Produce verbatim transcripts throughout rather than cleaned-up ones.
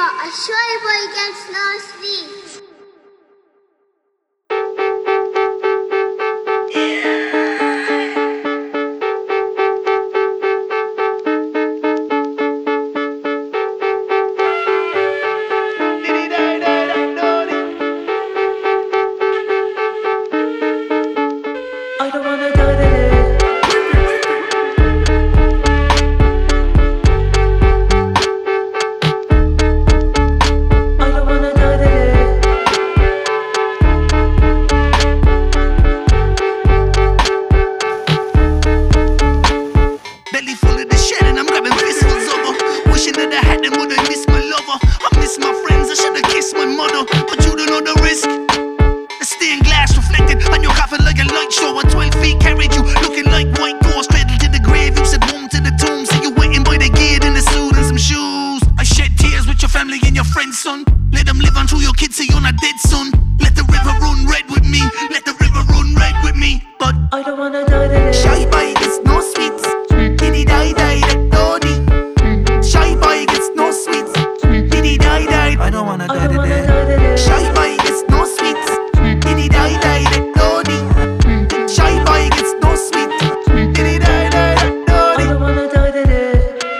a shy boy gets no sleep. I don't wanna die today. I don't wanna die today. Belly full of the shit and I'm grabbing pistols over. Wishing that I had them, would I miss my lover? I miss my friends, I should've kissed my mother. But you don't know the risk. The stained glass reflected on your coffin like a light show. At twelve feet carried you, looking like white ghost cradled to the grave. You said home to the tomb, so you waiting by the gate in a suit and some shoes. I shed tears with your family and your friends, son. Let them live on through your kids so you're not dead, son. Let the river run red with me, let the river run red with me. But I don't wanna die today. shy boy gets no sweets. Diddy die die that doddy. Shy boy gets no sweets. Diddy die die. I don't wanna I die don't wanna today. die today. Shy boy gets no sweets. Diddy die die that doddy. Shy boy gets no sweets. Diddy die die that I doddy. don't wanna die today.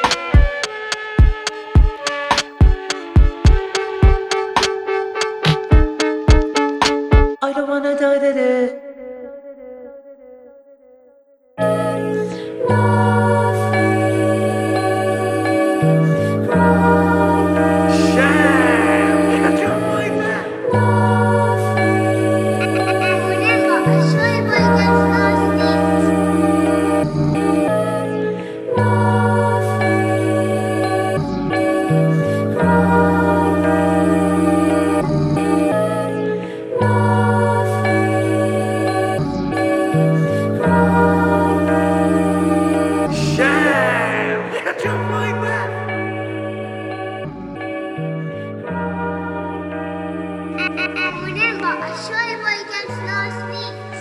I don't wanna die today. Remember, a shy boy gets no sleep. Remember, a shy boy gets no sleep.